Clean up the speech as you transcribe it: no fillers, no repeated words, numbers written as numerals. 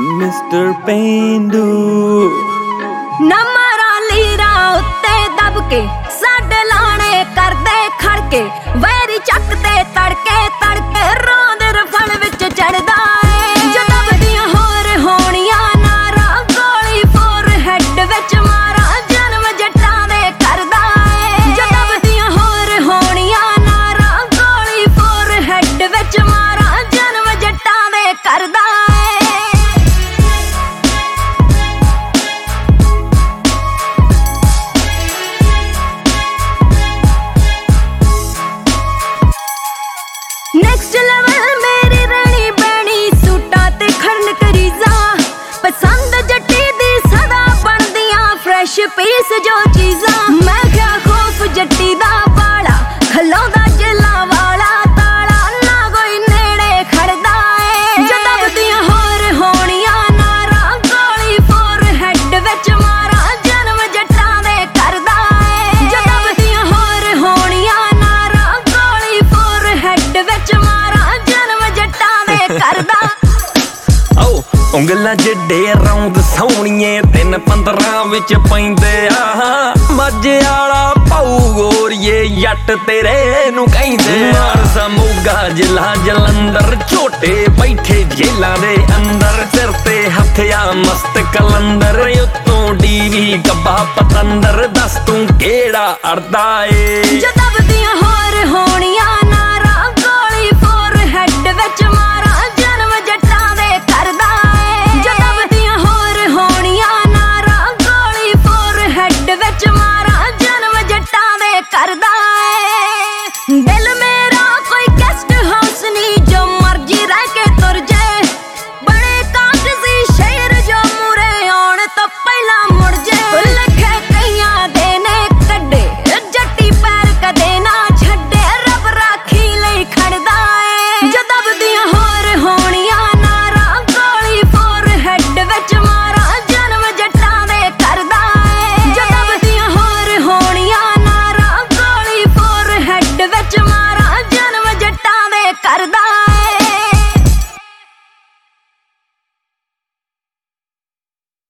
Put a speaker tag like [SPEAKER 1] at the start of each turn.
[SPEAKER 1] mister ਪੇਂਡੂ
[SPEAKER 2] ਨਾ ਮਾਰਾ ਲੀਰਾ ਉੱਤੇ ਦਬ ਕੇ ਸਾਡੇ ਲਾਣੇ ਕਰਦੇ ਖੜਕੇ ਵੈਰੀ ਚੱਕ ਤੇ ਤੜਕੇ ਤੜਕੇ ਰੋਂਦ ਰਫਲ ਵਿੱਚ ਚੜਦਾ ਏ ਜਦੋਂ ਵਧੀਆਂ ਹੋਰ ਹੋਣੀਆਂ ਨਾਰਾ ਗੋਲੀ ਫੋਰ ਹੈਡ ਵਿੱਚ ਮਾਰਾ ਜਨਮ ਜੱਟਾਂ ਦੇ ਕਰਦਾ ਏ ਜਦੋਂ ਵਧੀਆਂ ਹੋਰ ਹੋਣੀਆਂ ਨਾਰਾ ਗੋਲੀ ਫੋਰ ਹੈਡ ਵਿੱਚ ਮਾਰਾ ਜਨਮ ਜੱਟਾਂ ਦੇ ਕਰਦਾ नेक्स्ट लेवल मेरी रणी बैणी सूटा ते खड़न करीजा पसंद जट्टी दी सदा बनदियां फ्रेश पीस जो चीजा मैं क्या खौफ जट्टी दा बाला खलोंदा जिला वाला ताला ना कोई नेड़े खड़दा ए जदा वदियां होर होणियां नारा गोली फोर हेड विच मारा जन्म जट्टां दे करदा ए जदा वदियां होर होणियां नारा गोली फोर हेड विच करदा
[SPEAKER 1] ਉਂਗਲਾਂ ਜਿੱਡੇ ਰੌਂਦ ਸੋਹਣੀਏ 3-15 ਵਿੱਚ ਪੈਂਦੇ ਆ ਮੱਝ ਆਲਾ ਪਾਉ ਗੋਰੀਏ ਜੱਟ ਤੇਰੇ ਨੂੰ ਕਹਿੰਦੇ ਮਾਨਸਾ ਮੋਗਾ ਜ਼ਿਲ੍ਹਾ ਜਲੰਧਰ ਝੋਟੇ ਬੈਠੇ ਜੇਲਾਂ ਦੇ ਅੰਦਰ ਸਿਰ ਤੇ ਹੱਥਿਆ ਮਸਤ ਕਲੰਦਰ ਉੱਤੋਂ ਡੀਵੀ ਗੱਬਾ ਪਤੰਦਰ ਦੱਸ ਤੂੰ ਕਿਹੜਾ ਅੜਦਾ ਏ
[SPEAKER 2] ਜਦੋਂ ਵਧੀਆਂ ਹੋਰ ਹੋਣੀ